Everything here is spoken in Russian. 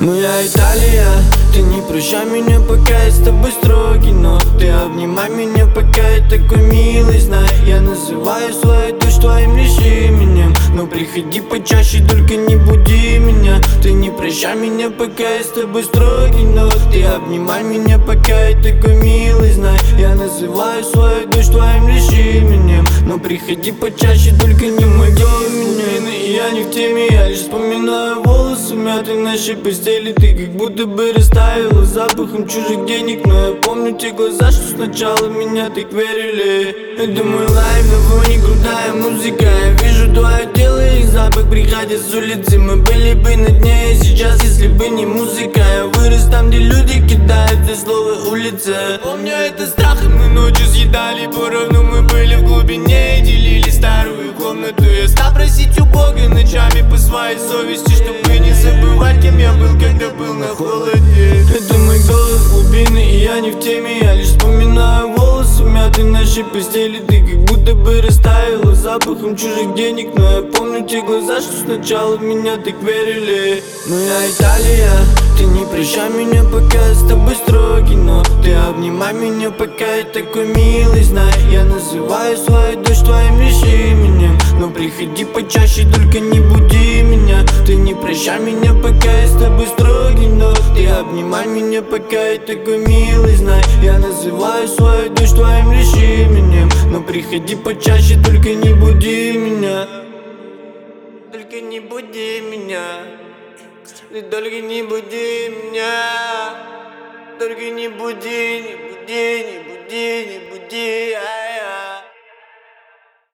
Моя Италия, ты не прощай меня, пока я с тобой строгий, но ты обнимай меня, пока я такой милый, знай. Я называю свою душу твоим лишь именем, но приходи почаще, только не буди меня. Ты не прощай меня, пока я с тобой строгий, но ты обнимай меня, пока я такой милый, знай. Я называю свою душу твоим лишь именем, но приходи почаще, только не буди меня. И я не в теме, я лишь вспоминаю волосы мятые в нашей постели. Ты как будто бы растаяла запахом чужих денег, но я помню те глаза, что сначала меня так верили. Это мой лайф, на фоне крутая музыка. Я вижу твое тело и запах, приходя с улицы. Мы были бы на дне, и сейчас, если бы не музыка. Я вырос там, где люди кидают за слово улица. Помню это страхом, мы ночью съедали поровну. Мы были в глубине и делили старую комнату. Я стал просить у Бога ночами по своей совести, чтобы не забывать, кем я был, когда был на холоде. Это мой голос глубины, и я не в теме. Я лишь вспоминаю волосы мятые в нашей постели. Ты как будто бы растаяла запахом чужих денег, но я помню те глаза, что сначала в меня так верили. Моя Италия, ты не прощай меня, пока я с тобой строгий, но ты обнимай меня, пока я такой милый, знай. Я называю свою душу твоим лишь именем, но приходи почаще, только не буди меня. Ты не прощай меня, пока я с тобой строгий, но ты обнимай меня, пока я такой милый, знай. Я называю свою душу твоим лишь именем, но приходи почаще, только не буди меня. Только не буди меня. Ты только не буди меня. Только не буди, не буди, не буди, не буди.